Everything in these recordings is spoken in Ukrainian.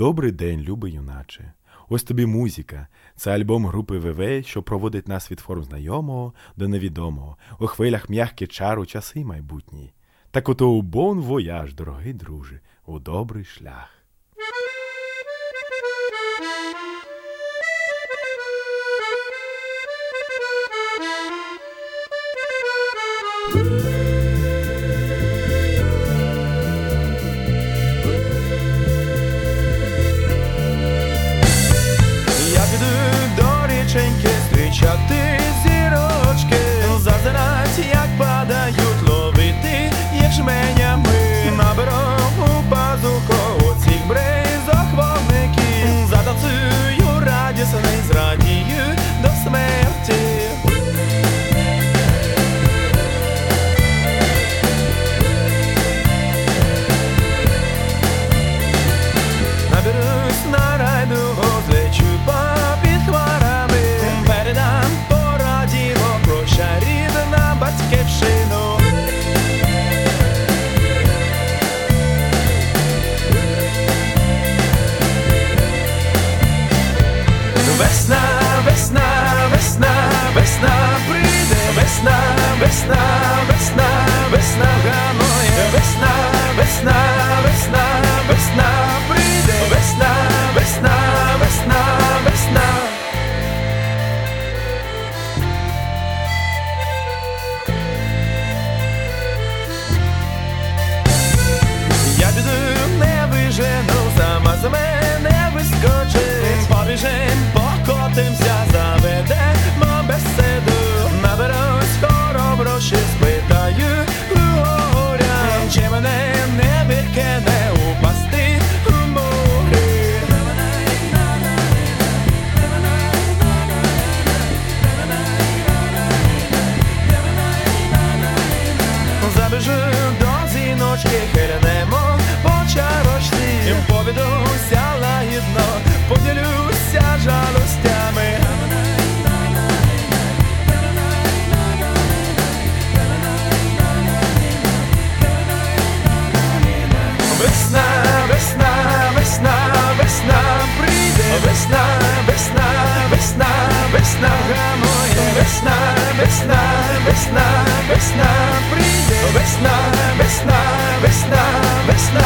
Добрий день, любий юначе. Ось тобі музика. Це альбом групи ВВ, що проводить нас від форм знайомого до невідомого. У хвилях м'які чару часи майбутні. Так ото у бон вояж, дорогий друже, у добрий шлях. Зустрічати зірочки, зазирать, як падають, ловити їх жменями. Наберу у пазуху оцих бризок вогників, затанцюю радісний, зрадію до смерті. Наберусь на райдугу, злечу попід хмарами, передам по радіо прощай рідна батьківщину. Весна, весна, весна, весна прийде, весна, весна, весна, весна гамує, весна, весна, весна, весна прийде, весна, весна, весна, весна. Я піду, не вижену, сама з мене вискочить, побіжим, покотимся, заведемо беседу. Наберусь хороброщі, спитаю у горя, чи мене не викине упасти у морі. Забіжу до зіночки, хильнемо по чарочці, повідуся лагідно, поділюся жалостями. Весна, весна, весна, весна прийде, весна, весна, весна, весна гамує, весна, весна, весна, весна прийде, весна, весна, весна, весна.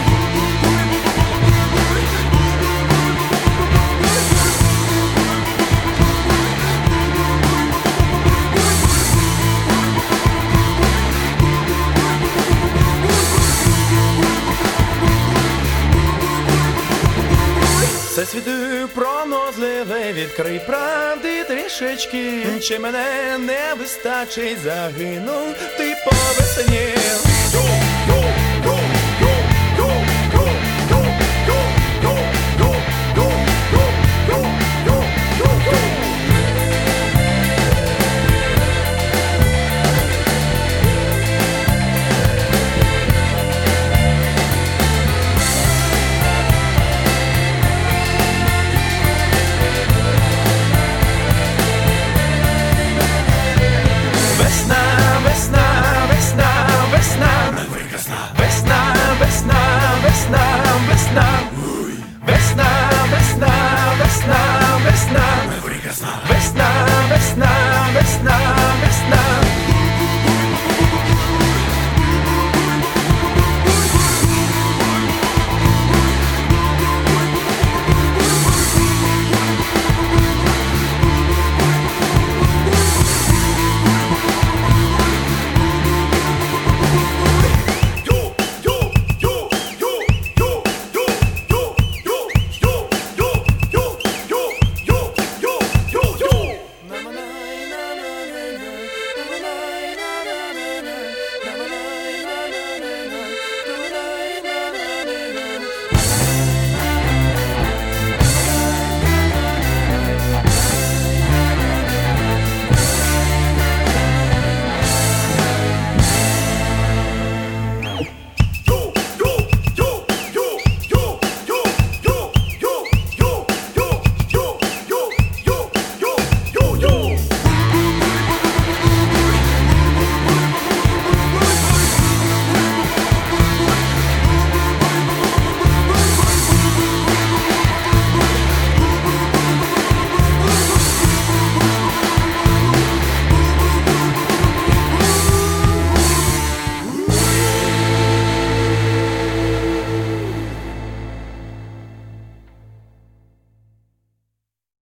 Все світу пронозливе, відкрий правди трішечки, чи мене не вистачить, загинув ти по весні.